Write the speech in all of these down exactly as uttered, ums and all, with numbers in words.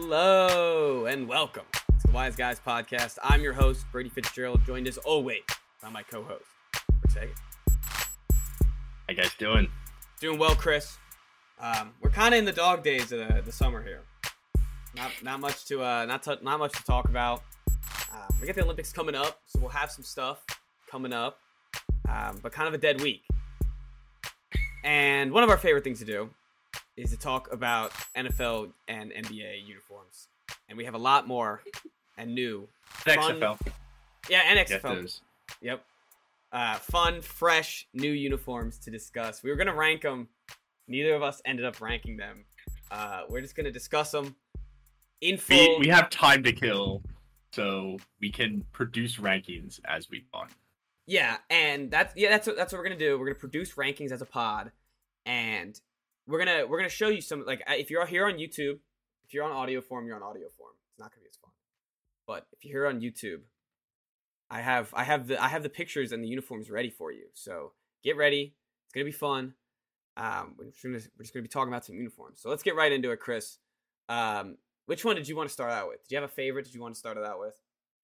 Hello and welcome to the Wise Guys Podcast. I'm your host, Brady Fitzgerald, joined as always by my co-host, Rick Sagan. How you guys doing? Doing well, Chris. Um, we're kind of in the dog days of the, the summer here. Not not much to uh not to, not much to talk about. Um, we got the Olympics coming up, so we'll have some stuff coming up. Um, but kind of a dead week. And one of our favorite things to do is to talk about N F L and N B A uniforms. And we have a lot more and new. X fun, F L. Yeah, and X F L. Get those. Yep. Uh, fun, fresh, new uniforms to discuss. We were going to rank them. Neither of us ended up ranking them. Uh, we're just going to discuss them in full. We, we have time to kill, so we can produce rankings as we want. Yeah, and that's yeah, that's what that's what we're gonna do. We're gonna produce rankings as a pod, and we're gonna we're gonna show you some, like, if you're here on YouTube, if you're on audio form, you're on audio form. It's not gonna be as fun. But if you're here on YouTube, I have I have the I have the pictures and the uniforms ready for you. So get ready. It's gonna be fun. Um, we're just gonna, we're just gonna be talking about some uniforms. So let's get right into it, Chris. Um, which one did you want to start out with? Did you have a favorite? Did you want to start it out with?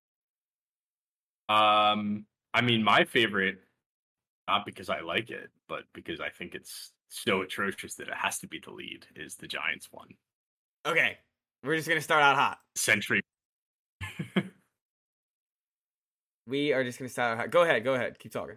Um, I mean, my favorite, not because I like it, but because I think it's so atrocious that it has to be the lead, is the Giants one. Okay, we're just gonna start out hot. Century. We are just gonna start out hot. Go ahead, go ahead, keep talking.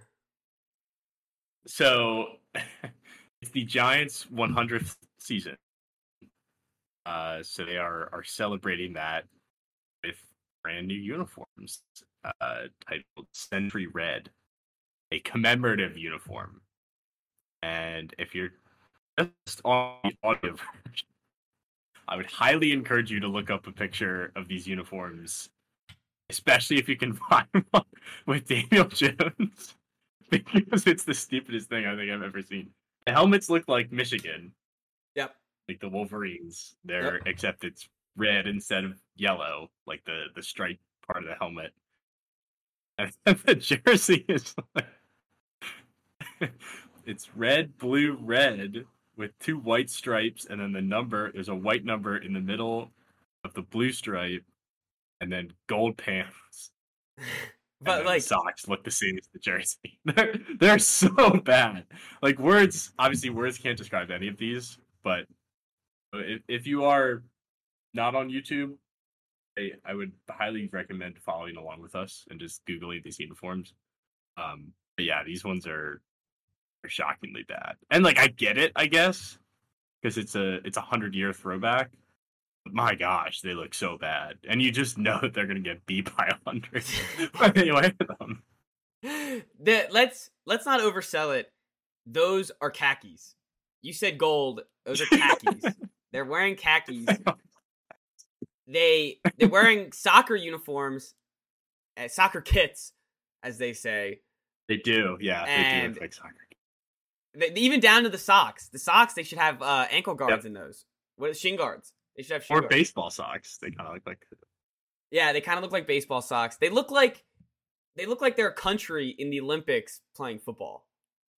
So, it's the Giants' one hundredth season. Uh, so they are are celebrating that with brand new uniforms, uh, titled Century Red, a commemorative uniform. And if you're just on the audio version, I would highly encourage you to look up a picture of these uniforms, especially if you can find one with Daniel Jones, because it's the stupidest thing I think I've ever seen. The helmets look like Michigan. Yep. Like the Wolverines. They're Yep. except it's red instead of yellow, like the, the stripe part of the helmet. And the jersey is like it's red, blue, red with two white stripes, and then the number, there's a white number in the middle of the blue stripe, and then gold pants. But like, the socks look the same as the jersey. They're they're so bad. Like, words, obviously words can't describe any of these, but if if you are not on YouTube, I, I would highly recommend following along with us and just Googling these uniforms. Um, but yeah, these ones are are shockingly bad. And like, I get it, I guess, because it's a it's a hundred year throwback. But my gosh, they look so bad, and you just know that they're gonna get beat by a hundred when they wear them. the, let's let's not oversell it. Those are khakis. You said gold. Those are khakis. They're wearing khakis. They they're wearing soccer uniforms, uh, soccer kits, as they say. They do, yeah. They And do look like soccer. They, even down to the socks. The socks, they should have uh, ankle guards Yep. in those. What shin guards? They should have shin Or guards. baseball socks. They kind of look like. Yeah, they kind of look like baseball socks. They look like they look like they're a country in the Olympics playing football.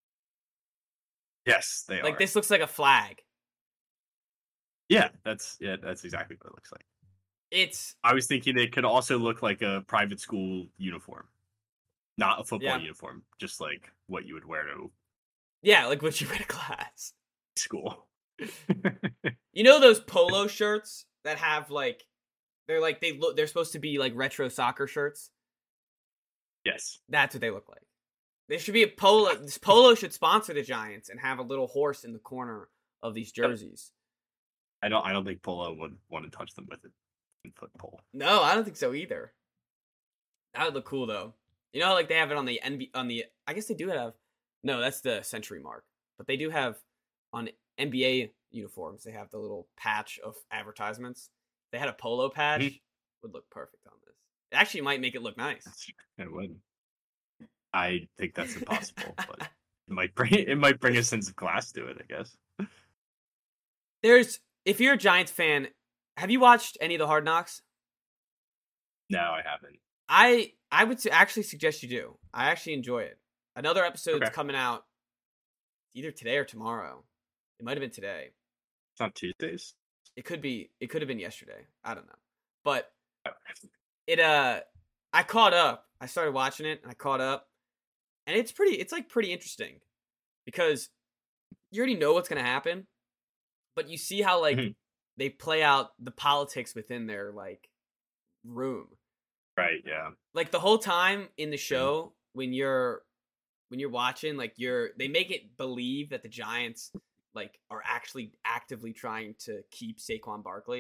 Yes, they Like are. this looks like a flag. Yeah, that's yeah, that's exactly what it looks like. It's I was thinking it could also look like a private school uniform, not a football Yeah. uniform, just like what you would wear to yeah, like what you wear to class. school. You know those polo shirts that have like they're like they look they're supposed to be like retro soccer shirts? Yes, That's what they look like. There should be a polo. This polo should sponsor the Giants and have a little horse in the corner of these jerseys. I don't. I don't think Polo would want to touch them with a ten-foot pole. No, I don't think so either. That would look cool though. You know, like they have it on the N B A, on the. I guess they do have. No, that's the century mark. But they do have on N B A uniforms. They have the little patch of advertisements. If they had a polo patch, Mhm. would look perfect on this. It actually might make it look nice. It would. I think that's impossible, but it might bring it might bring a sense of class to it, I guess. There's if you're a Giants fan, have you watched any of the Hard Knocks? No, I haven't. I I would su- actually suggest you do. I actually enjoy it. Another episode's Okay. coming out either today or tomorrow. It might have been today. It's on Tuesdays. It could be. It could have been yesterday. I don't know. But it. Uh, I caught up. I started watching it, and I caught up, and it's pretty. It's like pretty interesting because you already know what's gonna happen, but you see how like Mhm. they play out the politics within their like room. Right. Yeah. Like the whole time in the show when you're when you're watching, like you're they make it believe that the Giants like are actually actively trying to keep Saquon Barkley.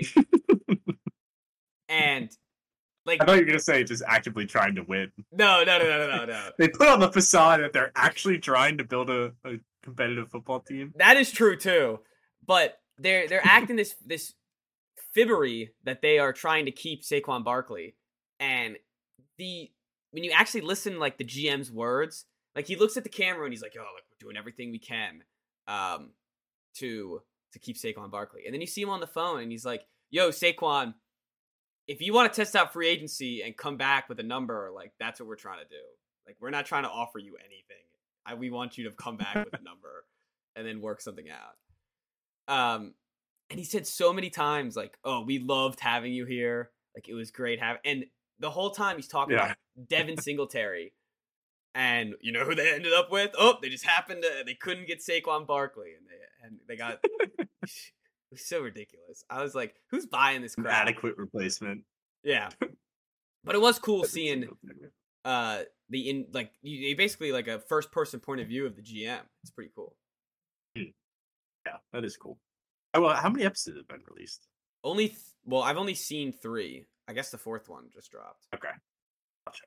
And like I thought you were gonna say just actively trying to win. no, no, no, no, no, no. They put on the facade that they're actually trying to build a, a competitive football team. That is true too. But they're they're acting this this fibbery that they are trying to keep Saquon Barkley. And the when you actually listen like the G M's words, like he looks at the camera and he's like, "Oh, like we're doing everything we can um to to keep Saquon Barkley." And then you see him on the phone and he's like, "Yo, Saquon, if you want to test out free agency and come back with a number, like that's what we're trying to do. Like we're not trying to offer you anything. I, we want you to come back with a number and then work something out." Um, and he said so many times, like, "Oh, we loved having you here. Like it was great having." And the whole time he's talking Yeah. about Devin Singletary, and you know who they ended up with? Oh, they just happened to they couldn't get Saquon Barkley, and they and they got. It was so ridiculous. I was like, "Who's buying this An crap?" adequate replacement. Yeah, but it was cool seeing uh the in like you, you basically like a first person point of view of the G M. It's pretty cool. Yeah, that is cool. Oh, well, how many episodes have been released? Only th- well, I've only seen three. I guess the fourth one just dropped. Okay. Gotcha.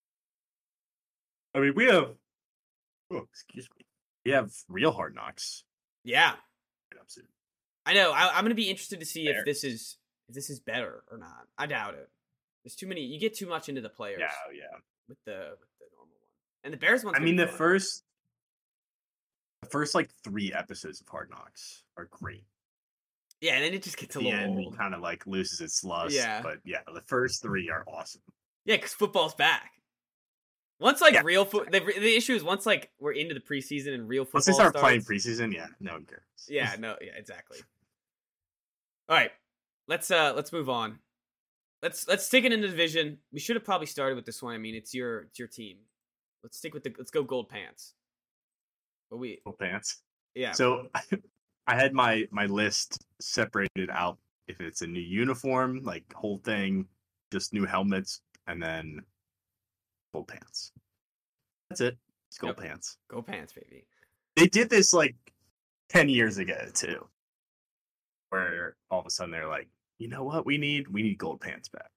I mean, we have. Oh, excuse me. We have real Hard Knocks. Yeah, Episode. I know. I, I'm gonna be interested to see Fair. if this is if this is better or not. I doubt it. There's too many. You get too much into the players. Yeah, yeah. With the with the normal one, and the Bears one. I mean, the first, the first like three episodes of Hard Knocks are great. Yeah, and then it just gets a the little end, old. kind of like loses its lust. Yeah. But yeah, the first three are awesome. Yeah, because football's back. Once like Yeah. real foot, the, the issue is once like we're into the preseason and real football Once they start starts, playing preseason, yeah, no one cares. Yeah, no, yeah, exactly. All right, let's uh let's move on. Let's let's stick it in the division. We should have probably started with this one. I mean, it's your it's your team. Let's stick with the let's go Gold Pants. But we Full pants. yeah. So I had my my list separated out. If it's a new uniform, like whole thing, just new helmets, and then full pants. That's it. It's gold Yep. pants. Go Pants, baby. They did this like ten years ago too, where all of a sudden they're like, you know what, we need we need gold pants back.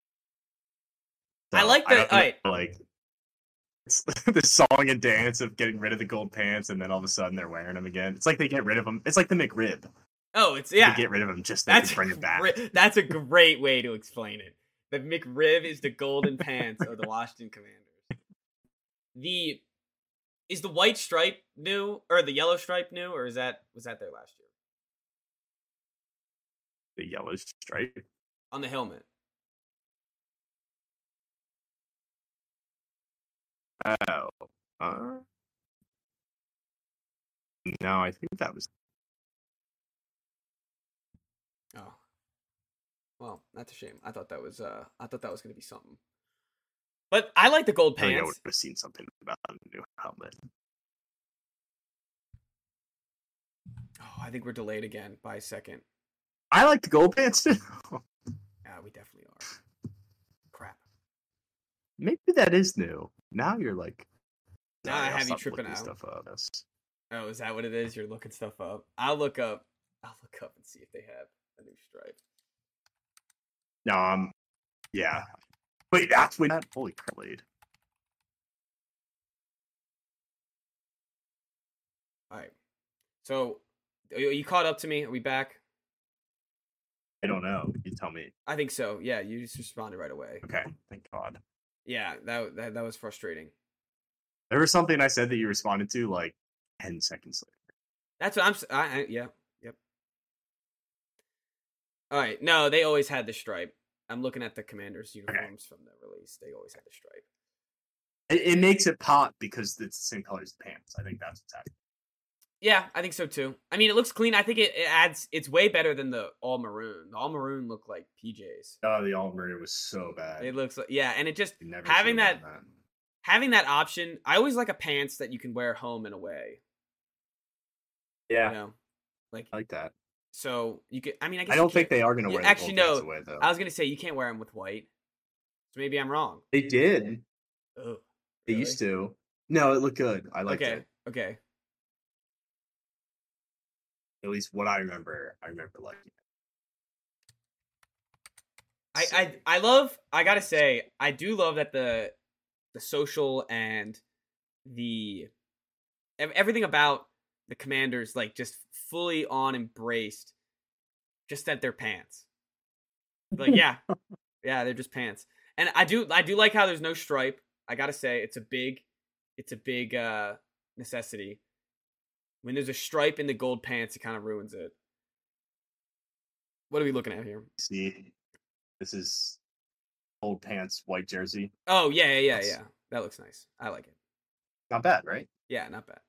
I like the- don't know, alright. like it's the song and dance of getting rid of the gold pants, and then all of a sudden they're wearing them again. It's like they get rid of them. It's like the McRib. Oh, it's yeah. They get rid of them just so That's they can bring a it back. gre- that's a great way to explain it. The McRib is the golden pants of the Washington Commanders. The is the white stripe new or the yellow stripe new, or is that was that there last year The yellow stripe. on the helmet? Oh. Uh, no, I think that was. Oh, well, that's a shame. I thought that was uh, I thought that was gonna be something. But I like the gold I think I would pants. have seen something about a new helmet. Oh, I think we're delayed again by a second. I like the gold pants too. Yeah, we definitely are. Crap. Maybe that is new. Now you're like. Now I I'll have you stop tripping looking out. Stuff up. Oh, is that what it is? You're looking stuff up. I'll look up. I'll look up and see if they have a new stripe. No, um, yeah. Wait, that's when that holy crap, Blade. All right. So, are you caught up to me? Are we back? I don't know. You tell me. I think so. Yeah, you just responded right away. Okay, thank God. Yeah, that that, that was frustrating. There was something I said that you responded to like ten seconds later. That's what I'm. s- I, I, yeah. Yep. All right. No, they always had the stripe. I'm looking at the Commanders uniforms from the release. They always had the stripe. It, it makes it pop because it's the same color as the pants. I think that's what's happening. Yeah, I think so too. I mean, it looks clean. I think it, it adds. It's way better than the all maroon. The all maroon look like P Js. Oh, the all maroon was so bad. It looks like yeah, and it just You never having should've that, done that. having that option. I always like a pants that you can wear home and away. Yeah, You know, like I like that. so you could. I mean, I guess I you don't think can't- they are going to yeah, wear the actually, gold pants no. away though. I was gonna say you can't wear them with white. So maybe I'm wrong. They did. Oh, They really? used to. No, it looked good. I liked Okay, it. okay. At least what I remember. I remember liking it. I, So- I I love. I gotta say, I do love that the the social and the ev- everything about the Commanders like just fully on embraced. Just that they're pants. Like yeah, yeah, they're just pants. And I do I do like how there's no stripe. I gotta say, it's a big, it's a big uh necessity. When there's a stripe in the gold pants, it kind of ruins it. What are we looking at here? See, this is old pants, white jersey. Oh yeah, yeah, yeah, That's- yeah. That looks nice. I like it. Not bad, right? Yeah, not bad.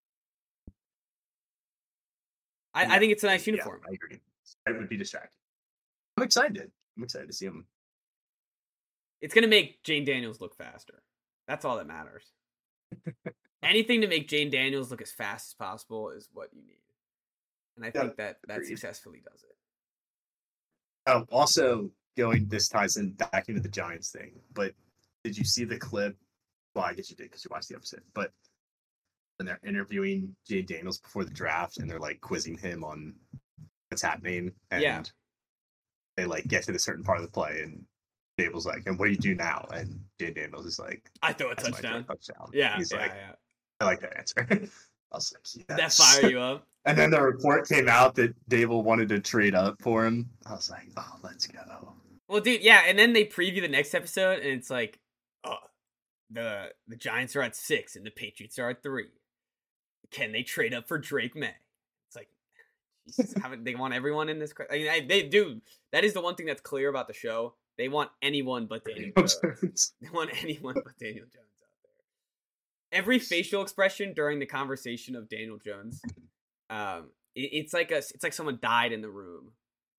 I, I think it's a nice Yeah, uniform. I agree. It would be distracting. I'm excited. I'm excited to see him. It's gonna make Jane Daniels look faster. That's all that matters. Anything to make Jane Daniels look as fast as possible is what you need, and I Yeah, think that that agreed. successfully does it. Oh, also going this ties in back into the Giants thing. But did you see the clip? Well, I guess you did because you watched the episode. But when they're interviewing Jay Daniels before the draft, and they're like quizzing him on what's happening, and Yeah. they like get to the certain part of the play, and Dable's like, "And what do you do now?" And Jay Daniels is like, I throw a "That's my third touchdown. touchdown." Yeah, he's yeah, like, yeah. "I like that answer." I was like, Did that yes. fire you up? And then the report came out that Dable wanted to trade up for him. I was like, "Oh, let's go." Well, dude, yeah, and then they preview the next episode, and it's like, oh, the the Giants are at six, and the Patriots are at three. Can they trade up for Drake May? It's like, Jesus, haven't they want everyone in this? I mean, I, they do. That is the one thing that's clear about the show. They want anyone but Daniel Jones. They want anyone but Daniel Jones out there. Every facial expression during the conversation of Daniel Jones, um, it, it's like a, it's like someone died in the room.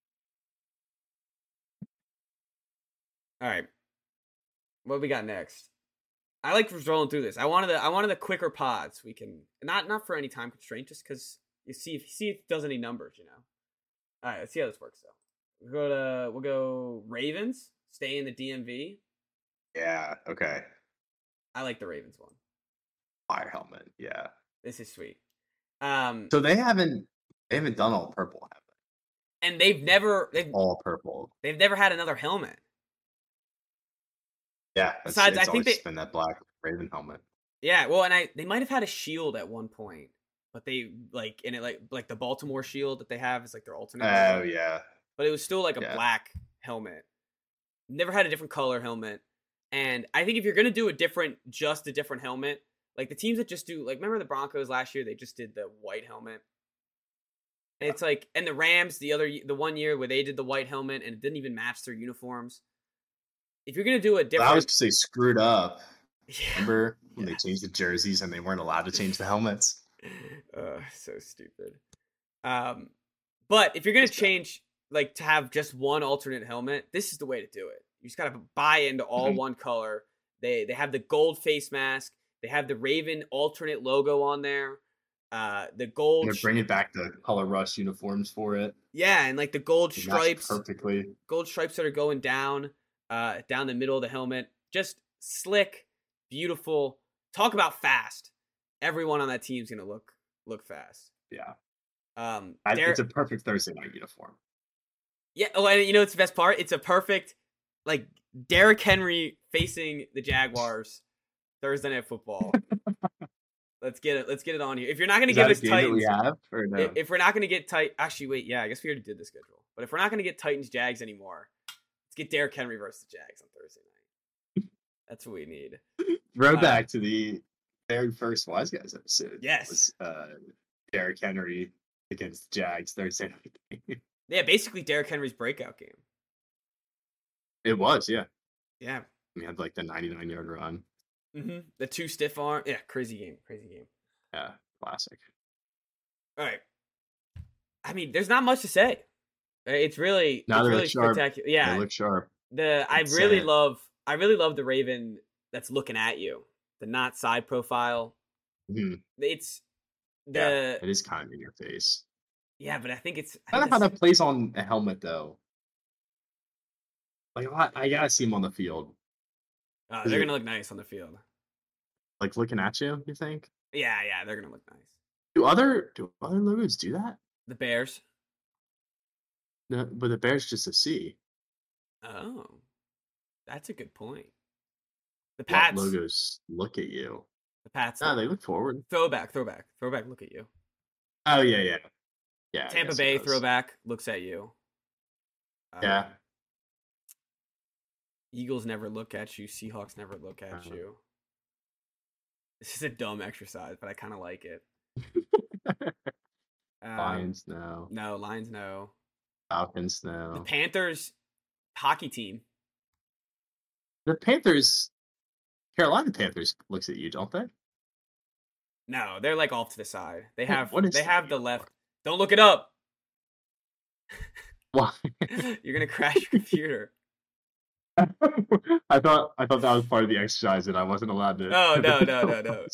All right, what we got next? I like rolling through this. I wanted the I wanted the quicker pods. We can not not for any time constraint, just because you see if see if it does any numbers. You know. All right, let's see how this works though. We'll go to we'll go Ravens. Stay in the D M V. Yeah. Okay. I like the Ravens one. Fire helmet. Yeah. This is sweet. Um, So they haven't they haven't done all purple, have and they've never they? they've All purple. they've never had another helmet. Yeah. It's, Besides, it's I think always they- been that black Raven helmet. Yeah, well, and I they might have had a shield at one point, but they like in it like like the Baltimore shield that they have is like their alternate. Oh helmet. yeah. But it was still like a Yeah. black helmet. Never had a different color helmet. And I think if you're gonna do a different, just a different helmet, like the teams that just do, like remember the Broncos last year? They just did the white helmet. And it's like, and the Rams the other, the one year where they did the white helmet and it didn't even match their uniforms. If you're gonna do a different, That was because they screwed up. yeah, Remember when Yeah. they changed the jerseys and they weren't allowed to change the helmets? uh, so stupid. Um, but if you're gonna It's bad. change, like to have just one alternate helmet, this is the way to do it. You just gotta buy into all Mhm. one color. They they have the gold face mask. They have the Raven alternate logo on there. Uh, the gold, They're bringing back the color rush uniforms for it. yeah, and like the gold They match stripes, perfectly. gold stripes that are going down, uh, down the middle of the helmet. Just slick, beautiful. Talk about fast. Everyone on that team's gonna look look fast. Yeah, Um, I, Derek- it's a perfect Thursday night uniform. Yeah, oh, and you know what's the best part? It's a perfect, like, Derrick Henry facing the Jaguars Thursday Night Football. Let's get it. Let's get it on here. If you're not going to Is give that a us game that Titans, we have or no? if, if we're not going to get tight, actually, wait, yeah, I guess we already did the schedule. But if we're not going to get Titans Jags anymore, let's get Derrick Henry versus the Jags on Thursday night. That's what we need. Throwback to the very first Wise Guys episode. Yes. was uh, Derrick Henry against the Jags Thursday night. Yeah, basically Derrick Henry's breakout game. It was, yeah. Yeah. We had like the ninety-nine yard run. Mm-hmm. The two stiff arm. Yeah, crazy game. Crazy game. Yeah, classic. All right. I mean, there's not much to say. It's really, Now it's they really look sharp. spectacular. They Yeah, look sharp. the I It's really sad. love, I really love the Raven that's looking at you. The not side profile. Mhm. It's the Yeah, yeah, it is kind of in your face. but I think it's. I I don't think know how that's, that plays on a helmet though. Like I, I gotta see him on the field. uh, Is they're it gonna look nice on the field. like looking at you? You think? Yeah, yeah, they're gonna look nice. Do other do other logos do that? The Bears. No, but the Bears just a C. Oh, that's a good point. The What Pats. logos look at you? The Pats. No, they look forward. Throwback, throwback, throwback. Look at you. Oh yeah, yeah, yeah. I Tampa guess it Bay does. throwback looks at you. Uh, Yeah. Eagles never look at you. Seahawks never look at Uh-huh. you. This is a dumb exercise, but I kind of like it. Um, Lions, no. No, Lions, no. Falcons, The no. Panthers hockey team. The Panthers, Carolina Panthers looks at you, don't they? No, they're like off to the side. They What- have what is they the have the uniform? left. Don't look it up. Why? You're gonna crash your computer. I thought I thought that was part of the exercise, and I wasn't allowed to. Oh no no no no.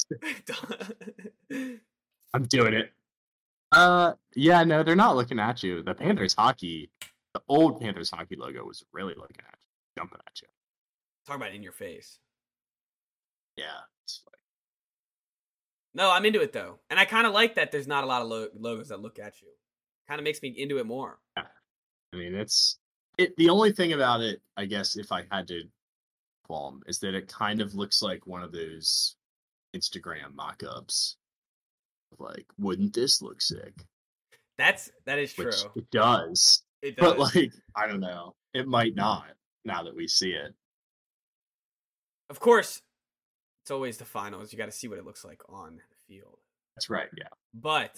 I'm doing it. Uh, yeah, no, they're not looking at you. The Panthers hockey, the old Panthers hockey logo was really looking at you, jumping at you. Talk about in your face. Yeah, it's like, No, I'm into it though, and I kind of like that. There's not a lot of lo- logos that look at you. Kind of makes me into it more. I mean, it's it. The only thing about it, I guess, if I had to qualm, is that it kind of looks like one of those Instagram mock-ups. Like, wouldn't this look sick? That's that is true. Which it does. It does. But like, I don't know. It might not now that we see it. Of course, it's always the finals. You got to see what it looks like on the field. That's right. Yeah. But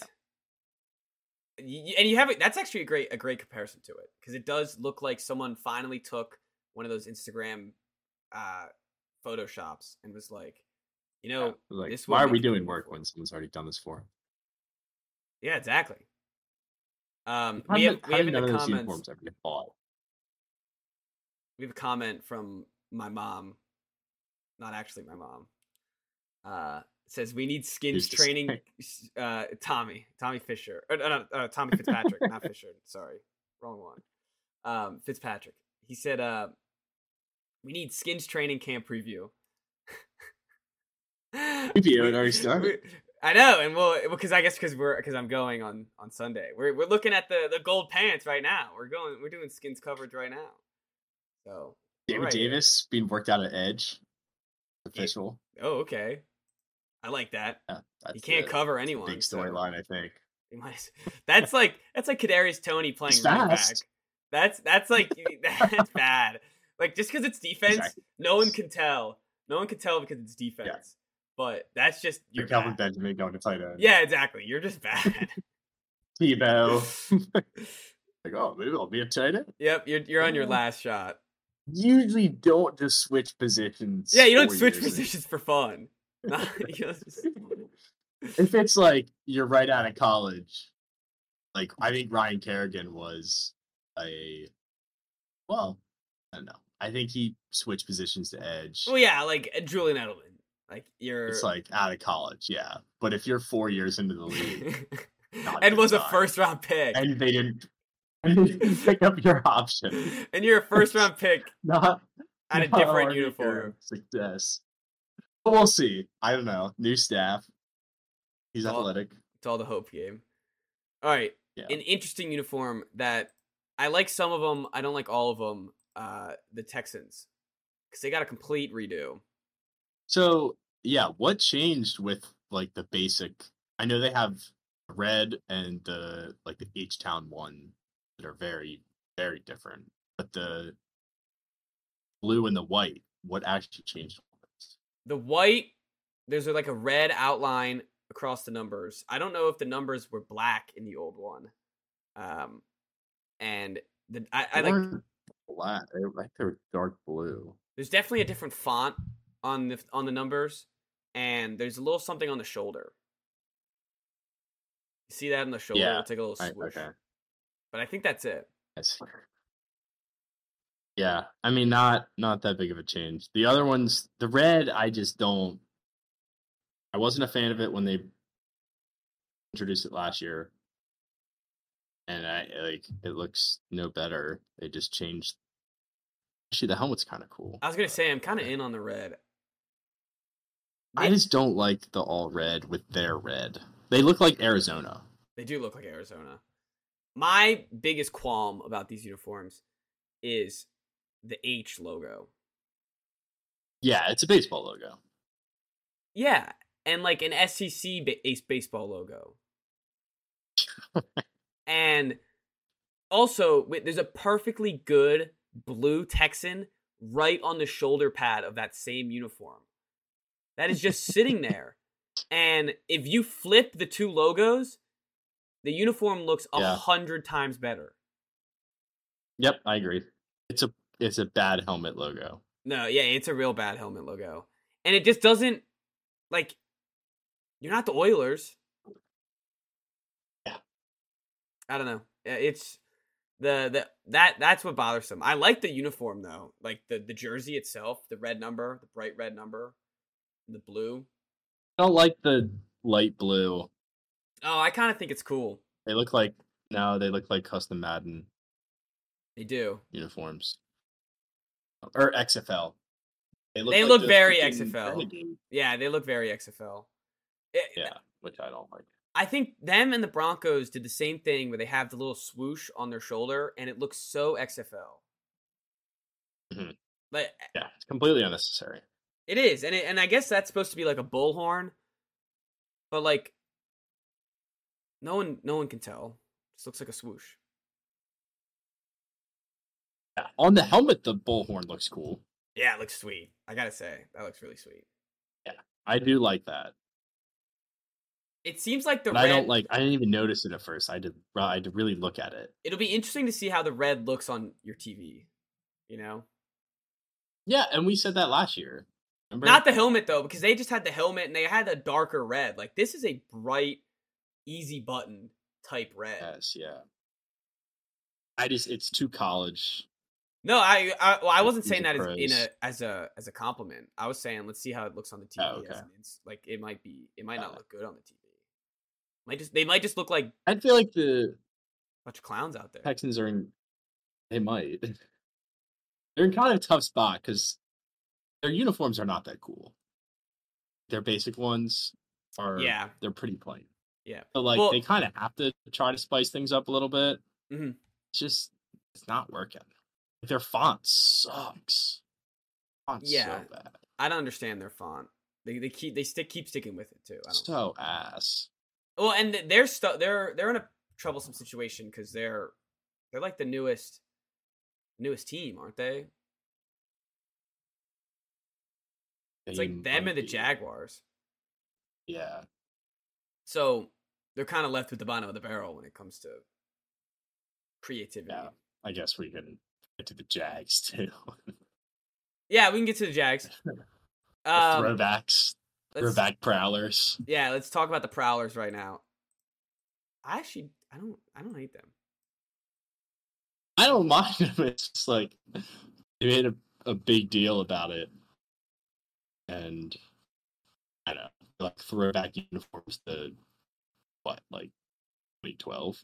y- and you have it. That's actually a great a great comparison to it because it does look like someone finally took one of those Instagram uh, photoshops and was like, you know, Yeah. Like, this why would are we make a doing good work uniform. when someone's already done this for him? Yeah, exactly. Um, How we did- have how we have did in none the of those comments. uniforms ever get bought? We have a comment from my mom, not actually my mom. Uh, it says we need skins Who's to training. Uh, Tommy, Tommy Fisher, uh, no, uh, Tommy Fitzpatrick, not Fisher. Sorry, wrong one. Um, Fitzpatrick. He said, uh, we need skins training camp preview. Preview, it already started. We- I know, and well, because I guess because we're because I'm going on on Sunday. We're we're looking at the the gold pants right now. We're going. We're doing skins coverage right now. So David alright. Davis being worked out at Edge. Official. Oh, okay. I like that. Yeah, He that's can't the- cover that's the anyone. Big so storyline, I think. he might- That's like that's like Kadarius Toney playing He's running back. fast. That's that's like that's bad. Like just because it's defense, Exactly. no one can tell. No one can tell because it's defense. But that's just you're You're Calvin bad. Benjamin going to tight end. Yeah, exactly. You're just bad. Tebow. Like, oh, maybe I'll be a tight end. Yep, you're you're on your Yeah. last shot. Usually don't just switch positions. Yeah, you don't four switch years in. positions for fun. Not- you know, just- If it's like you're right out of college, like I think Ryan Kerrigan was a, well, I don't know. I think he switched positions to edge. well, yeah, like uh, Julian Edelman. Like you're It's like out of college, yeah. But if you're four years into the league not and a was good a time. first round pick, and they didn't, and they didn't pick up your option, and you're a first round pick not at a not different already uniform. your success. But we'll see. I don't know. New staff. He's Well, athletic. It's all the hope game. All right, Yeah. an interesting uniform that I like some of them. I don't like all of them. Uh, the Texans, because they got a complete redo. So yeah, what changed with like the basic? I know they have red and the like the H Town one that are very very different, but the blue and the white, what actually changed? The white, there's like a red outline across the numbers. I don't know if the numbers were black in the old one. Um, and the I, I They like. weren't black. They were, like they were dark blue. There's definitely a different font on the on the numbers, and there's a little something on the shoulder. See that on the shoulder? Yeah. It's like a little I, swoosh. okay. But I think that's it. That's fair. Yeah, I mean, not not that big of a change. The other ones, the red, I just don't. I wasn't a fan of it when they introduced it last year, and I like it looks no better. They just changed. Actually, the helmet's kind of cool. I was gonna say I'm kind of in on the red. I just don't like the all red with their red. They look like Arizona. They do look like Arizona. My biggest qualm about these uniforms is the H logo. Yeah, it's a baseball logo. Yeah, and like an S E C ba- ace baseball logo. And also, wait, there's a perfectly good blue Texan right on the shoulder pad of that same uniform. That is just sitting there. And if you flip the two logos, the uniform looks a Yeah. hundred times better. Yep, I agree. It's a it's a bad helmet logo. No, yeah, it's a real bad helmet logo. And it just doesn't, like, you're not the Oilers. Yeah. I don't know. Yeah, It's the the that that's what bothers them. I like the uniform though. Like the the jersey itself, the red number, the bright red number, the blue. I don't like the light blue. Oh, I kind of think it's cool. They look like no, they look like custom Madden They do. uniforms or X F L. They like look the very freaking X F L. Renegade. Yeah, they look very X F L. It- Yeah, which I don't like. I think them and the Broncos did the same thing where they have the little swoosh on their shoulder, and it looks so X F L. Mhm. Like Yeah, it's completely unnecessary. it is, and it, and I guess that's supposed to be like a bullhorn, but like no one no one can tell. It just looks like a swoosh. Yeah. On the helmet, the bullhorn looks cool. Yeah, it looks sweet. I gotta say that looks really sweet. I do like that. It seems like the But red. I don't like. I didn't even notice it at first. I did. I had to really look at it. It'll be interesting to see how the red looks on your T V. You know, Yeah, and we said that last year. Remember? not the helmet though, because they just had the helmet and they had a darker red. Like this is a bright, easy button type red. Yes, yeah. I just it's too college. No, I I, well, I wasn't These saying are that as, in pros. a as a as a compliment. I was saying let's see how it looks on the T V. Oh, as okay. an ins- like it might be, it might Got not it. look good on the T V. Might just they might just look like a I feel like the bunch of clowns out there. Texans are in. They might. They're in kind of a tough spot because their uniforms are not that cool. Their basic ones are. Yeah. They're pretty plain. Yeah. So like Well- they kind of have to try to spice things up a little bit. Mhm. It's just it's not working. Their font sucks. Font's Yeah. so bad. I don't understand their font. They they keep they stick keep sticking with it too. I don't. So ass. Well, and th- they're stu- they're they're in a troublesome situation because they're they're like the newest newest team, aren't they? It's They like them might and the be. Jaguars. Yeah. So they're kind of left with the bottom of the barrel when it comes to creativity. Yeah. I guess we can get to the Jags too. Yeah, we can get to the Jags. The Um, throwbacks. let's- Throwback prowlers. Yeah, let's talk about the Prowlers right now. I actually, I don't, I don't hate them. I don't mind them. It's just like they made a, a big deal about it. And I don't know, like throwback uniforms to what, like twenty twelve?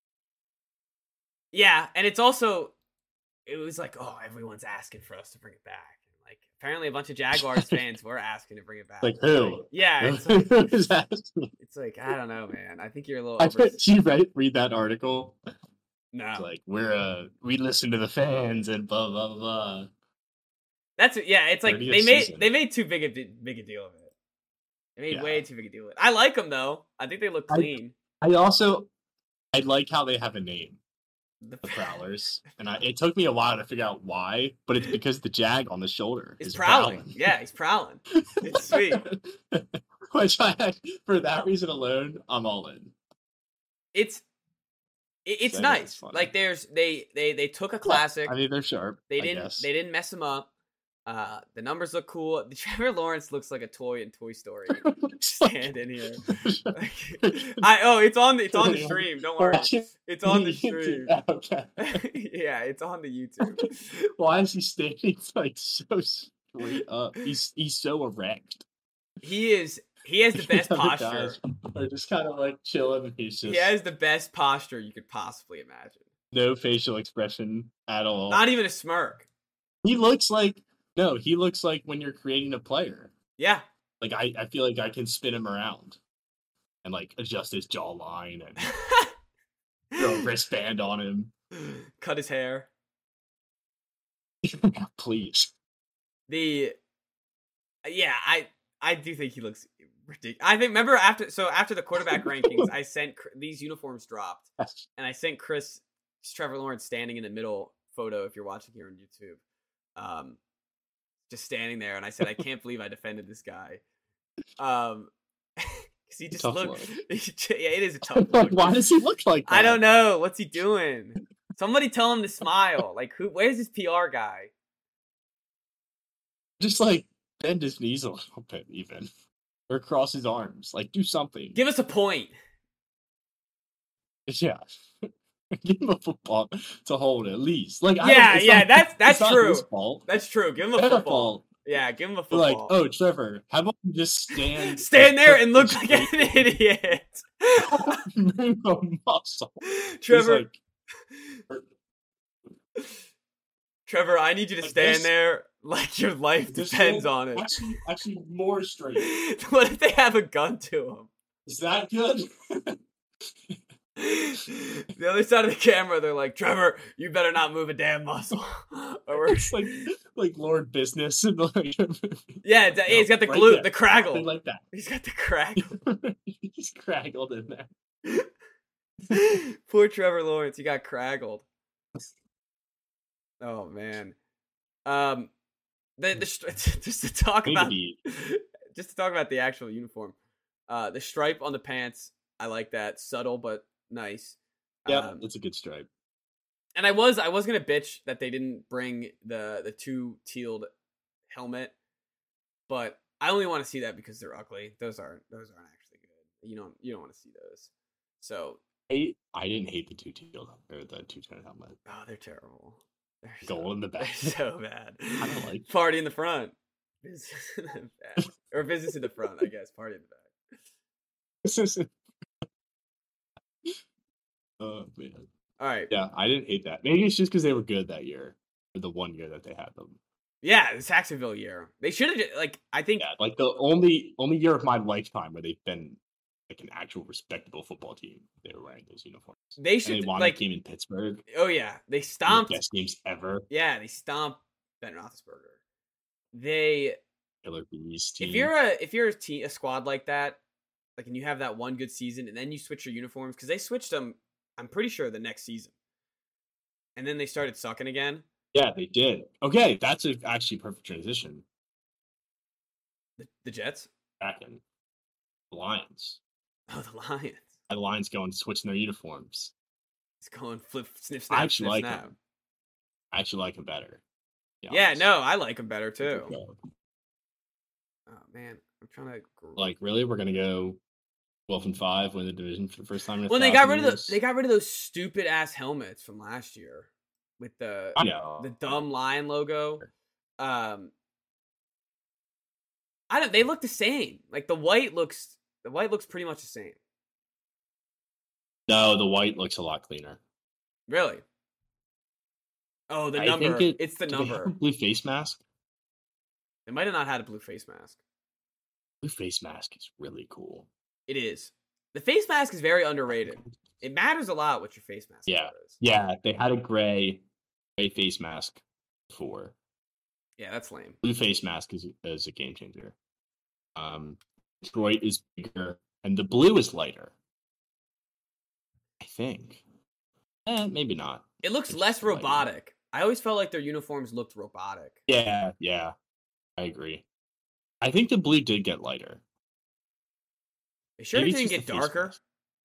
Yeah, and it's also, it was like, oh, everyone's asking for us to bring it back. And like, apparently, a bunch of Jaguars fans were asking to bring it back. Like who? Yeah, it's like, Who's asking? it's like I don't know, man. I think you're a little. I Over- bet you read, read that article. no, It's like we're uh we listen to the fans and blah blah blah. that's it. Yeah, it's like thirtieth they made season. they made too big a di- big a deal of it. They made Yeah. way too big a deal of it. I like them though. I think they look I- clean. I also I like how they have a name, The the Prowlers, and I, it took me a while to figure out why, but it's because the jag on the shoulder He's is prowling. Yeah, he's prowling. It's sweet. Which I for that reason alone, I'm all in. It's it, it's So nice. it's funny. Like there's they they they took a classic. I mean, they're sharp. they I didn't guess. they didn't mess him up. Uh, the numbers look cool. Trevor Lawrence looks like a toy in Toy Story. Stand in here. Like, I oh, it's on the it's on the stream. Don't worry, it's on the stream. Okay. Yeah, it's on the YouTube. Why is he standing like so straight up? He's he's so erect. He is. He has the best The other posture. guys are just kind of like chilling. And he's just He has the best posture you could possibly imagine. no facial expression at all. Not even a smirk. He looks like no. He looks like when you're creating a player. Yeah. Like I, I feel like I can spin him around, and like adjust his jawline and throw a wristband on him. Cut his hair. Please. The yeah, I I do think he looks ridiculous. I think remember after so after the quarterback rankings, I sent these uniforms dropped, and I sent Chris Trevor Lawrence standing in the middle photo. If you're watching here on YouTube, um, just standing there, and I said, I can't believe I defended this guy. Um, because he just Tough looked. look. Yeah, it is a tough look. Why does he look like that? I don't know. What's he doing? Somebody tell him to smile. Like who? Where's his P R guy? Just like bend his knees a little bit, even, or cross his arms. Like do something. Give us a point. Yeah. Give him a football to hold at least. Like I Yeah, don't, it's yeah, not, that's that's it's not true. his fault. That's true. Give him a Their football. fault. Yeah, give him a They're football. like, oh, Trevor, how about you just stand Stand there and look like an idiot. move a muscle. Trevor, He's like, Trevor, I need you to Like stand this? there like your life this depends one- on it. Actually, actually, more straight. What if they have a gun to Is that good? him? The other side of the camera, they're like, Trevor, you better not move a damn muscle. Or we're... It's like like Lord Business and like Yeah, it's- he's got the right glue, there. the craggle. Something like that. He's got the craggle. He's craggled in there. Poor Trevor Lawrence, he got craggled. Oh man. Um, the the just to talk about Maybe. just to talk about the actual uniform. Uh, the stripe on the pants, I like that, subtle but nice. Yeah, Um, it's a good stripe. and I was I was gonna bitch that they didn't bring the the two tealed helmet, but I only want to see that because they're ugly. Those aren't those aren't actually good. You don't you don't want to see those. So I, I didn't hate the two teal or the two tone helmet. oh, they're terrible. They're Goal so, in the they're back. so bad. I don't like- Party in the front, business in the back, or business in the front. I guess party in the back. This is. Oh man. All right. Yeah, I didn't hate that. Maybe it's just because they were good that year, or the one year that they had them. Yeah, the Saxonville year. They should have like. I think. Yeah, like the only only year of my lifetime where they've been like an actual respectable football team. They were wearing those uniforms. They And should they won like. a game in Pittsburgh. Oh yeah, they One of stomped. the best games ever. Yeah, they stomped Ben Roethlisberger. They. Killer Bees team. If you're a if you're a team a squad like that, like and you have that one good season, and then you switch your uniforms because they switched them. I'm pretty sure the next season, and then they started sucking again. Yeah, they did. Okay, that's a, actually a perfect transition. The, the Jets. Back in the Lions. Oh, the Lions. The Lions going switching their uniforms. It's going flip, snip, snap, I actually snip, like snap. them. I actually like them better. to be Yeah, honest. no, I like them better too. Yeah. Oh man, I'm trying to. gr- Like, really, we're gonna go twelve and five, win the division for the first time in a when they got thousand rid of the, years? they got rid of those stupid ass helmets from last year with the I know. the dumb lion logo. Um, I don't. They look the same. Like the white looks, the white looks pretty much the same. No, the white looks a lot cleaner. Really? Oh, the I number. think it- it's the Do they have number. a blue face mask. They might have not had a blue face mask. Blue face mask is really cool. It is. The face mask is very underrated. It matters a lot what your face mask Yeah. color is. Yeah, they had a gray, gray face mask before. Yeah, that's lame. Blue face mask is is a game changer. Um, Detroit is bigger, and the blue is lighter. I think. Eh, maybe not. It looks It's less just lighter. robotic. I always felt like their uniforms looked robotic. Yeah, yeah, I agree. I think the blue did get lighter. They sure Maybe it it's didn't just get the face darker. mask.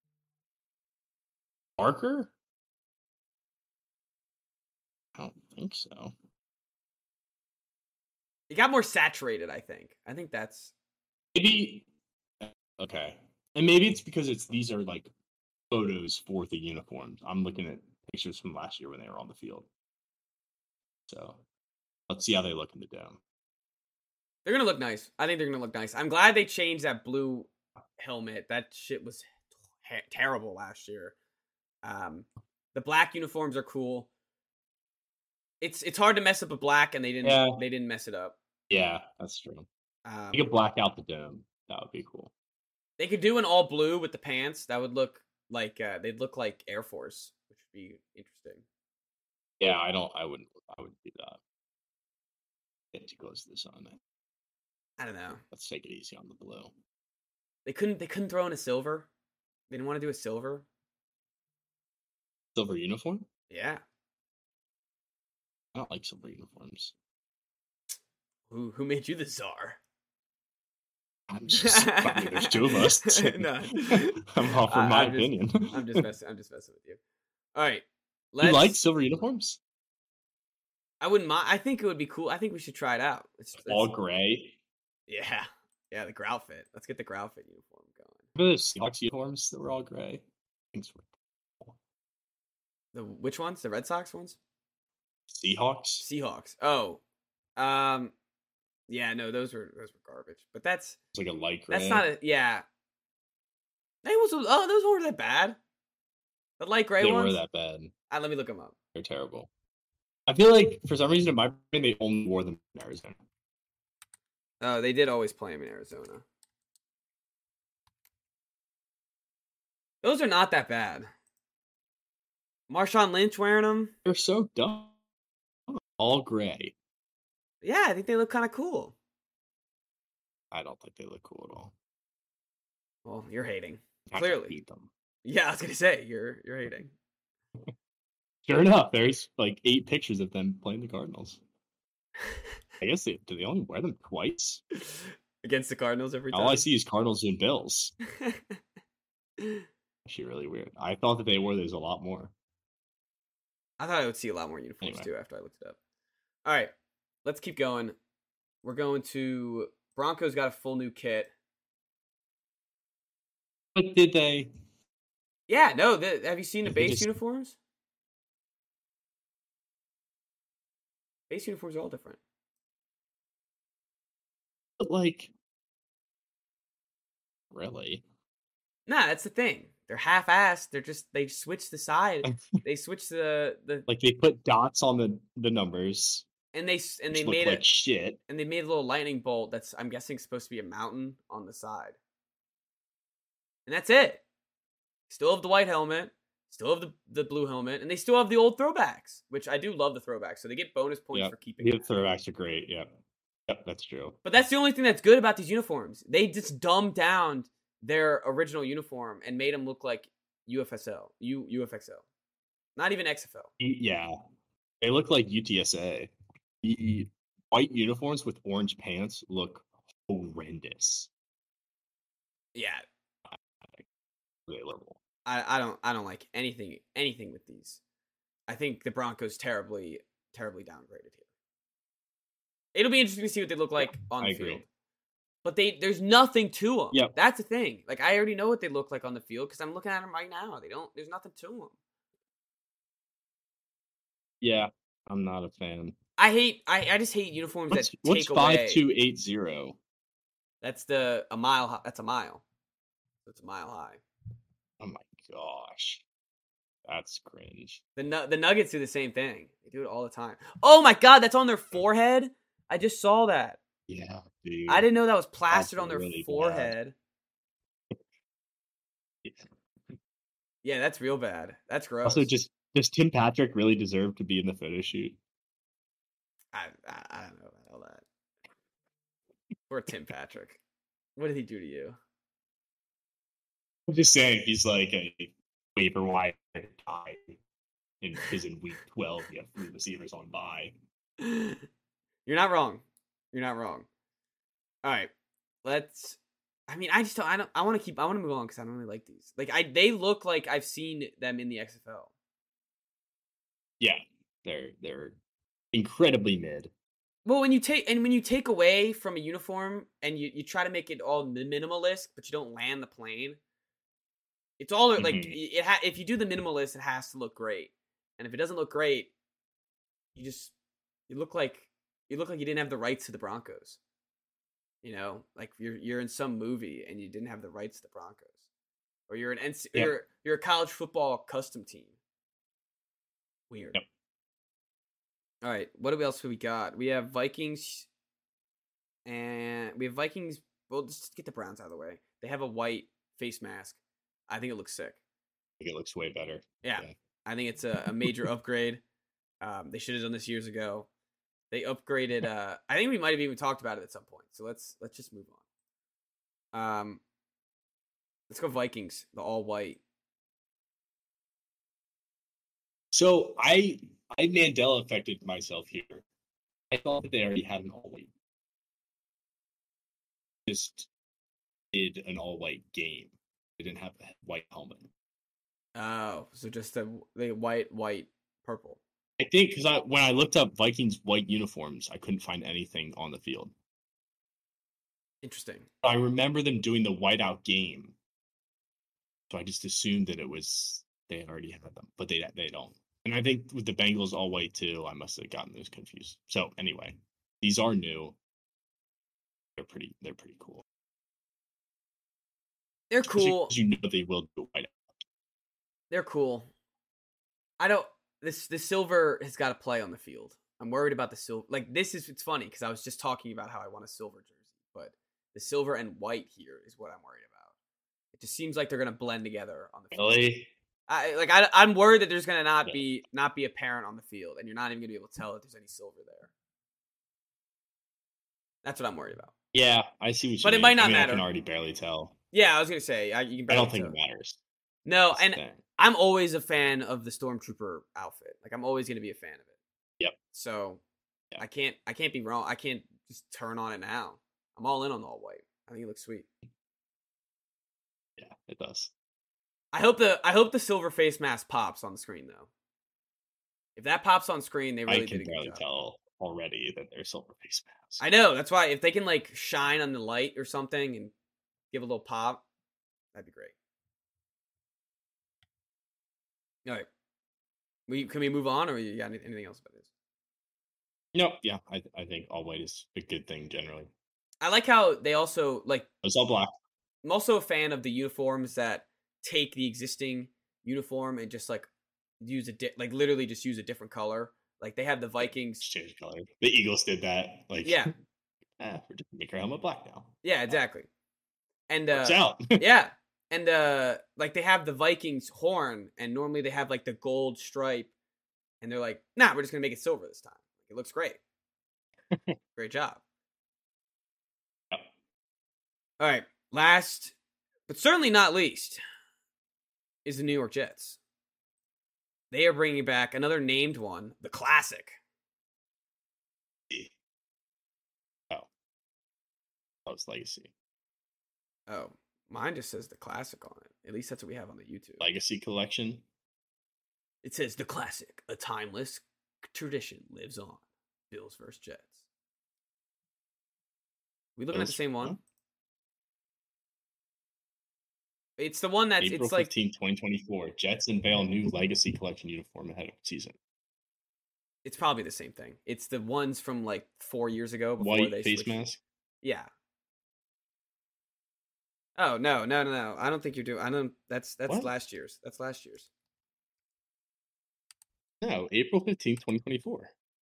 Darker? I don't think so. It got more saturated, I think. I think that's Maybe okay, and maybe it's because it's these are like photos for the uniforms. I'm looking at pictures from last year when they were on the field. So let's see how they look in the dome. they're gonna look nice. I think they're gonna look nice. I'm glad they changed that blue helmet. That shit was ter- terrible last year. Um, the black uniforms are cool. It's it's hard to mess up a black, and they didn't Yeah. they didn't mess it up. Yeah, that's true. Um, You could black out the dome. That would be cool. they could do an all blue with the pants. That would look like uh, they'd look like Air Force, which would be interesting. Yeah, I don't. I wouldn't. I wouldn't do that. Get too close to the sun. I don't know. Let's take it easy on the blue. They couldn't they couldn't throw in a silver. They didn't want to do a silver. Silver uniform? Yeah. I don't like silver uniforms. Who who made you the czar? I'm just. I mean, there's two of us. No. I'm offering I- my I'm just- opinion. I'm just messing. I'm just messing with you. All right. Let's, You like silver uniforms? I wouldn't mind. I think it would be cool. I think we should try it out. It's, it's- All gray. Yeah. Yeah. The growl fit. Let's get the growl fit uniform going. Remember the Seahawks uniforms that were all gray? Things were cool. The which ones? The Red Sox ones? Seahawks. Seahawks. Oh. Um. Yeah. No. Those were those were garbage. But that's It's like a light gray. that's not a yeah. They was oh those weren't that bad. The light gray They ones. were that bad. Ah, let me look them up. They're terrible. I feel like for some reason in my brain they only wore them in Arizona. Oh, they did always play them in Arizona. Those are not that bad. Marshawn Lynch wearing them. They're so dumb. All gray. Yeah, I think they look kind of cool. I don't think they look cool at all. Well, you're hating. I have to Clearly. beat them. Yeah, I was gonna say you're you're hating. Sure enough, there's like eight pictures of them playing the Cardinals. I guess they do they only wear them twice? Against the Cardinals every time. All I see is Cardinals and Bills. Actually, really weird. I thought that they wore those a lot more. I thought I would see a lot more uniforms Anyway. too after I looked it up. All right, let's keep going. We're going to Broncos. Got a full new kit. But did they? Yeah, no. The, have you seen the If they base just- uniforms? Base uniforms are all different. But like, really? Nah, that's the thing. They're half-assed. They're just they switch the side. They switch the the Like they put dots on the the numbers. and they s- and Which they look made like it shit. and they made a little lightning bolt that's I'm guessing supposed to be a mountain on the side. And that's it. Still have the white helmet, still have the, the blue helmet, and they still have the old throwbacks, which I do love the throwbacks. So they get bonus points Yep. for keeping The that. throwbacks are great. Yep. Yep, that's true. But that's the only thing that's good about these uniforms. They just dumbed down their original uniform and made them look like U F S L, U UFXL, not even X F L. Y- Yeah. They look like U T S A. The white uniforms with orange pants look horrendous. Yeah, They look I, I don't I don't like anything anything with these. I think the Broncos terribly terribly downgraded here. It'll be interesting to see what they look like on I the agree. field. But they there's nothing to them. Yep. That's the thing. Like I already know what they look like on the field because I'm looking at them right now. They don't. There's nothing to them. Yeah, I'm not a fan. I hate. I, I just hate uniforms What's, that what's take away. five two eight zero? That's the a mile. hi- That's a mile. That's a mile high. Oh my gosh. That's cringe. The Nu- the Nuggets do the same thing. They do it all the time. Oh my god, that's on their forehead. I just saw that. Yeah, dude. I didn't know that was plastered on their really bad. forehead. Yeah. Yeah, that's real bad. That's gross. Also, just does Tim Patrick really deserve to be in the photo shoot? I, I I don't know about all that. Or Tim Patrick. What did he do to you? I'm just saying he's like a waiver wire guy. In because in week twelve you have three receivers on bye. You're not wrong. You're not wrong. All right, let's. I mean, I just don't. I don't. I want to keep. I want to move on because I don't really like these. Like, I they look like I've seen them in the X F L. Yeah, they're they're incredibly mid. Well, when you take and when you take away from a uniform and you, you try to make it all mi- minimalist, but you don't land the plane, it's all like Mhm. it. Ha- if you do the minimalist, it has to look great, and if it doesn't look great, you just you look like you look like you didn't have the rights to the Broncos. You know, like you're you're in some movie and you didn't have the rights to the Broncos, or you're an N C- Yep. you're you're a college football custom team. Weird. Yep. All right, what else have we got? We have Vikings, and we have Vikings. Well, just get the Browns out of the way. They have a white face mask. I think it looks sick. I think it looks way better. Yeah, Yeah. I think it's a, a major upgrade. Um, they should have done this years ago. They upgraded. Uh, I think we might have even talked about it at some point. So let's let's just move on. Um, let's go Vikings, the all white. So I I Mandela affected myself here. I thought that they already had an all white. Just did an all white game. They didn't have a white helmet. Oh, so just the the white, white, purple. I think because I when I looked up Vikings white uniforms, I couldn't find anything on the field. Interesting. I remember them doing the whiteout game, so I just assumed that it was they had already had them, but they they don't. And I think with the Bengals all white too, I must have gotten those confused. So anyway, these are new. They're pretty. They're pretty cool. They're cool. You know they will do whiteout. They're cool. I don't. This the silver has got to play on the field. I'm worried about the silver. Like this is it's funny because I was just talking about how I want a silver jersey, but the silver and white here is what I'm worried about. It just seems like they're gonna blend together on the field. Really? I like I I'm worried that there's gonna not yeah. be not be apparent on the field, and you're not even gonna be able to tell if there's any silver there. That's what I'm worried about. Yeah, I see what you but mean. it might not I mean, matter. I can already barely tell. Yeah, I was gonna say I, you can. I don't think tell. it matters. No, That's and I'm always a fan of the Stormtrooper outfit. Like I'm always gonna be a fan of it. Yep. So yeah. I can't I can't be wrong. I can't just turn on it now. I'm all in on the all white. I think it looks sweet. Yeah, it does. I hope the I hope the silver face mask pops on the screen though. If that pops on screen, they really I can did a barely good job. tell already that they're silver face masks. I know, that's why if they can like shine on the light or something and give a little pop, that'd be great. All right, we can we move on, or you got anything else about this? No, yeah, I I think all white is a good thing generally. I like how they also like. It's all black. I'm also a fan of the uniforms that take the existing uniform and just like use a di- like literally just use a different color. Like they have the Vikings change color. The Eagles did that. Like yeah, ah, we're just make our helmet black now. Yeah, exactly. And uh, out. yeah, and uh, like they have the Vikings horn, and normally they have like the gold stripe, and they're like, nah, we're just gonna make it silver this time. It looks great. Great job. Yep. All right, last but certainly not least is the New York Jets. They are bringing back another named one, the Classic. Oh, that was Legacy. Oh, mine just says the Classic on it. At least that's what we have on the YouTube. Legacy Collection. It says the Classic, a timeless tradition lives on. Bills versus Jets. We looking Bills, at the same one? huh? It's the one that's April it's like fifteenth, twenty twenty-four. Jets unveil new Legacy Collection uniform ahead of season. It's probably the same thing. It's the ones from like four years ago before White they face switched. mask. Yeah. Oh no, no, no, no! I don't think you're doing. I don't. That's that's What? last year's. That's last year's. No, April fifteenth, twenty twenty-four.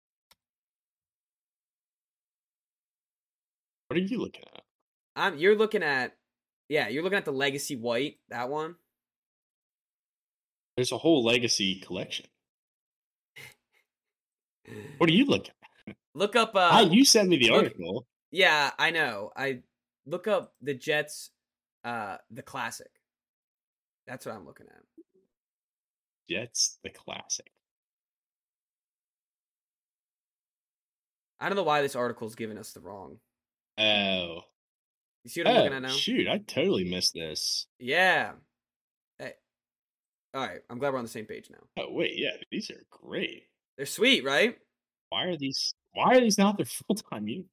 What are you looking at? I'm. You're looking at. Yeah, you're looking at the Legacy White. That one. There's a whole Legacy collection. What are you looking at? Look up. Uh, ah, you sent me the look- article. Yeah, I know. I look up the Jets, uh, the Classic. That's what I'm looking at. Jets, the classic. I don't know why this article's giving us the wrong. Oh. You see what I'm oh, looking at now? Shoot, I totally missed this. Yeah. Hey. All right, I'm glad we're on the same page now. Oh, wait, yeah, these are great. They're sweet, right? Why are these Why are these not their full time uniforms?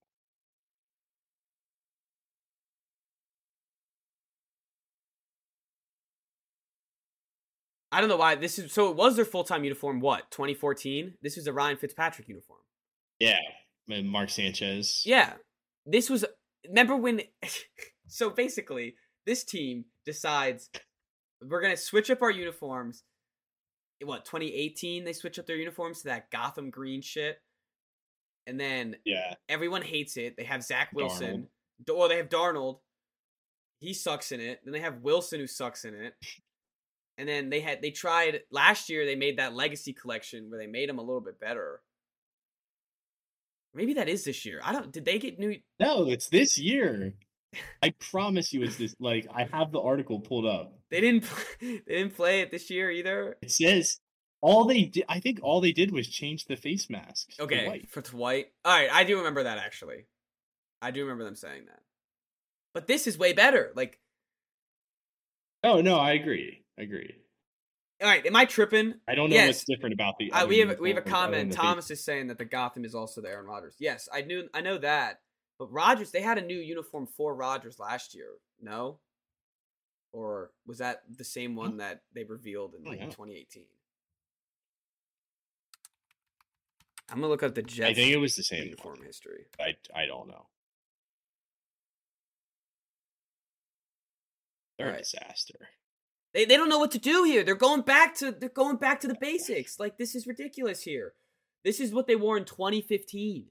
I don't know why this is. So it was their full time uniform. What twenty fourteen? This was a Ryan Fitzpatrick uniform. Yeah, and Mark Sanchez. Yeah, this was. Remember when? So basically, this team decides we're gonna switch up our uniforms. What twenty eighteen? They switch up their uniforms to that Gotham green shit, and then Yeah, everyone hates it. They have Zach Wilson, Darnold. or they have Darnold. He sucks in it. Then they have Wilson, who sucks in it. And then they had they tried last year. They made that legacy collection where they made him a little bit better. Maybe that is this year. I don't. Did they get new? No, it's this year. I promise you, it's this. Like, I have the article pulled up. They didn't. They didn't play it this year either. It says all they did. I think all they did was change the face mask. to Okay, white. for to white. All right, I do remember that actually. I do remember them saying that. But this is way better. Like, Oh no, I agree. I agree. all right, am I tripping? I don't know Yes. what's different about the. Uh, other we have we have a uniforms other than comment. the Thomas is saying that the Gotham is also the Aaron Rodgers. Yes, I knew. I know that. But Rodgers, they had a new uniform for Rodgers last year. No, or was that the same one that they revealed in I don't like know. twenty eighteen? I'm gonna look up the face- Jets I think it was the same uniform uniform. history. I I don't know. They're a Alright. disaster. They they don't know what to do here. They're going back to they're going back to the basics. Like this is ridiculous here. This is what they wore in twenty fifteen.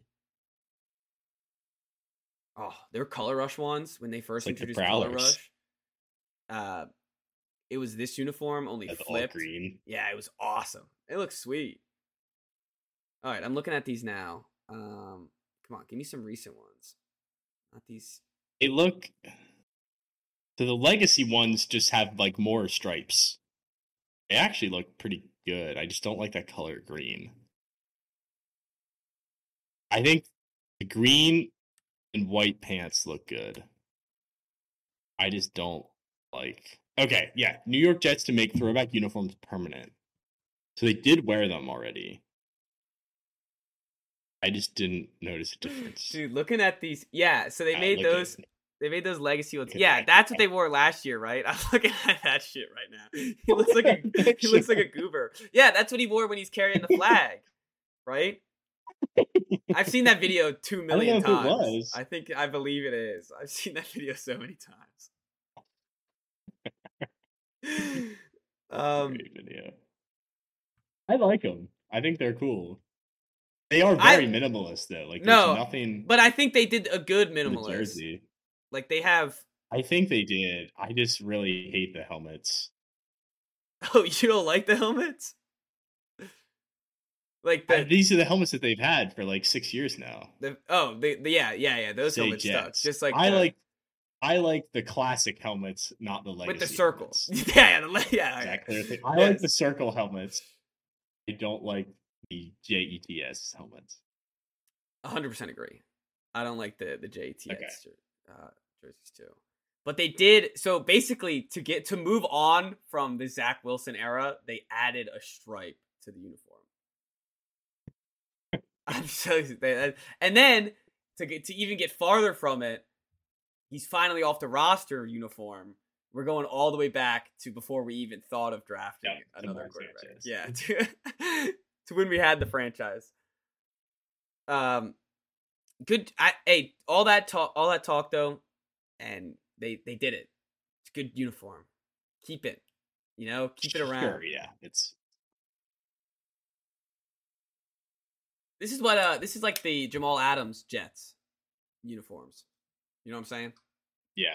Oh, their Color Rush ones when they first It's like the introduced Color Prowlers. Rush. Uh, it was this uniform only That's all flipped. green. Yeah, it was awesome. It looks sweet. All right, I'm looking at these now. Um, come on, give me some recent ones. Not these. They look. So the legacy ones just have like more stripes. They actually look pretty good. I just don't like that color green. I think the green and white pants look good. I just don't like. Okay, yeah. New York Jets to make throwback uniforms permanent. So they did wear them already. I just didn't notice a difference. Dude, looking at these, yeah. So they Ah, made look at those. it. They made those legacy ones. Look at Yeah, that. that's what they wore last year, right? I'm looking at that shit right now. He looks like a he looks like a goober. Yeah, that's what he wore when he's carrying the flag, right? I've seen that video two million know if it times. was. I think I believe it is. I've seen that video so many times. um, Great video. I like them. I think they're cool. They are I- very minimalist though. Like No, there's nothing but I think they did a good in the minimalist. jersey. Like they have. I think they did. I just really hate the helmets. Oh, you don't like the helmets? Like the, I- these are the helmets that they've had for like six years now. the oh the, the yeah yeah yeah those Say helmets stuck. Jets. Just like I the- like, I like the classic helmets, not the legacy with the circles. helmets. yeah, yeah, the, le- yeah. Is yeah. that clear thing? I Yes. like the circle helmets. I don't like the J E T S helmets. one hundred percent agree. I don't like the the J T X Okay. jer- uh, jerseys too. But they did so basically to get to move on from the Zach Wilson era, they added a stripe to the uniform. I'm so they- and then to get to even get farther from it, he's finally off the roster uniform. We're going all the way back to before we even thought of drafting Yeah, to another Mark quarterback. Sanchez. Yeah, to, to when we had the franchise. Um, good. I hey, all that talk, all that talk though, and they they did it. It's a good uniform. Keep it. You know, keep it around. Sure, yeah. It's This is what uh this is like the Jamal Adams Jets uniforms. You know what I'm saying? yeah.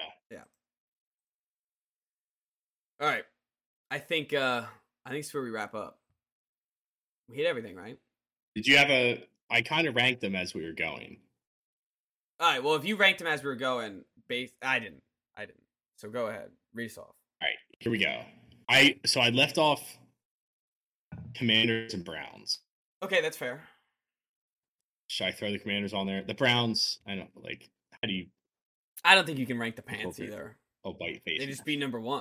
All right. I think uh I think it's where we wrap up. We hit everything, right? Did you have a? I kind of ranked them as we were going. All right. Well, if you ranked them as we were going, base I didn't. I didn't. So go ahead. Read us off. All right, here we go. I so I left off Commanders and Browns. Okay, that's fair. Should I throw the Commanders on there? The Browns, I don't like. How do you? I don't think you can rank the pants Appropriate. either. Oh, bite face. They just be number one.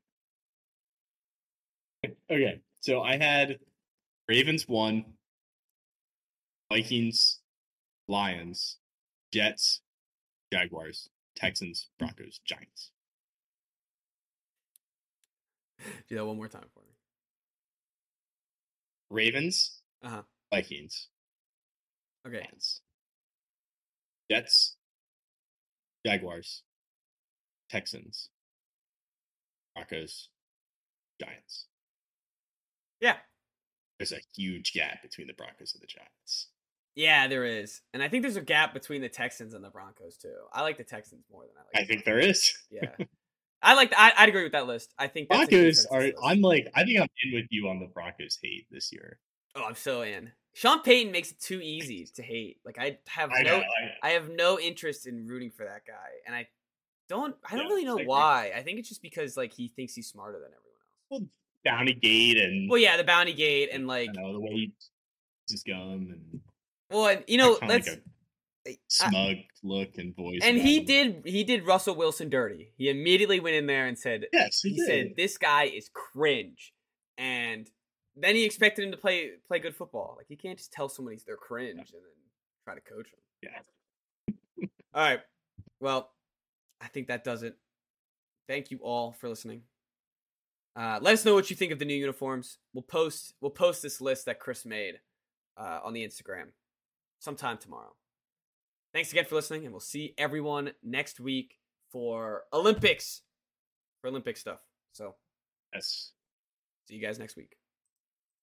Okay, so I had Ravens one, Vikings, Lions, Jets, Jaguars, Texans, Broncos, Giants. Do that one more time for me. Ravens, Uh-huh. Vikings, Okay. Lions, Jets, Jaguars, Texans, Broncos, Giants. Yeah. There's a huge gap between the Broncos and the Giants. Yeah, there is. And I think there's a gap between the Texans and the Broncos, too. I like the Texans more than I like I the think there is. Yeah. I like I, I'd agree with that list. I think that's a Broncos are. consensus list. I'm like. I think I'm in with you on the Broncos hate this year. Oh, I'm so in. Sean Payton makes it too easy to hate. Like I have I no know. I, I have no interest in rooting for that guy. And I don't I don't Yeah, really know I agree. why. I think it's just because like he thinks he's smarter than everyone else. well, Bounty Gate and Well, yeah, the bounty gate and like I don't know the way he just gum and well, and, you know, kinda let's like a I- smug look and voice. and about he him. did he did Russell Wilson dirty. He immediately went in there and said Yes, he, he did. said this guy is cringe, and then he expected him to play play good football. Like you can't just tell someone he's they're cringe and then try to coach them. Yeah. All right, well, I think that does it. Thank you all for listening. Uh, let us know what you think of the new uniforms. We'll post we'll post this list that Chris made uh, on the Instagram sometime tomorrow. Thanks again for listening, and we'll see everyone next week for Olympics, for Olympic stuff. So, Yes. see you guys next week.